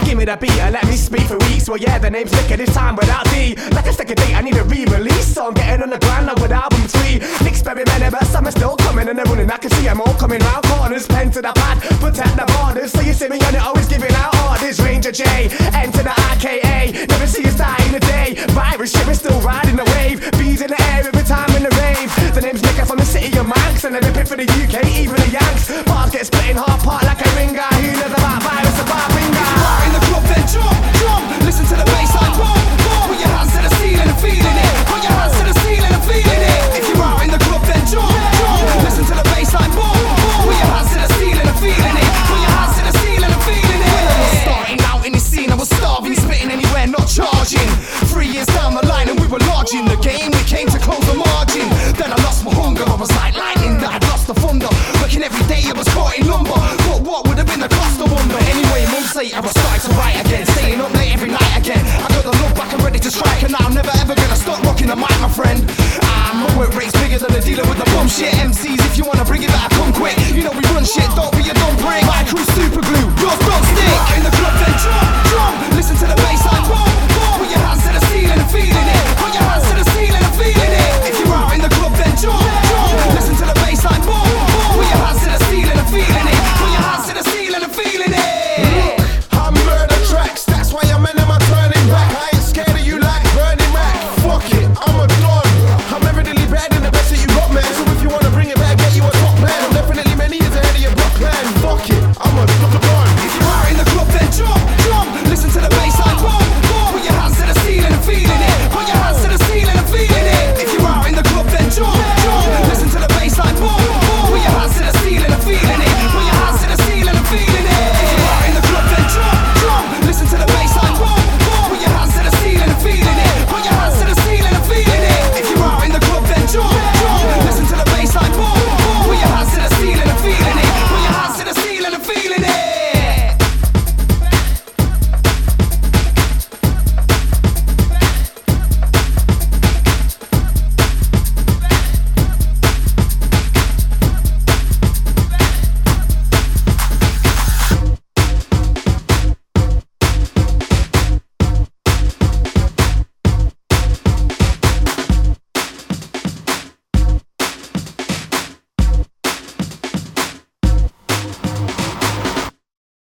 give me the beat and let me speak for weeks. Well yeah, the name's Nick, this time without D. Like a stick of date, I need a re-release, so I'm getting on the grind now with album 3. Nick's very many, but some are still coming and they're running. I can see them all coming round corners. Pen to the pad, protect the borders. So you see me on it, always giving out orders. Ranger J, N to the RKA. Never see us die in a day. Virus shit, we're still riding the wave. Bees in the air every time in the rave. The name's Nick, I'm from the city of Manx, and I'm ripping for the UK, even the Yanks. Bars get split in half part like a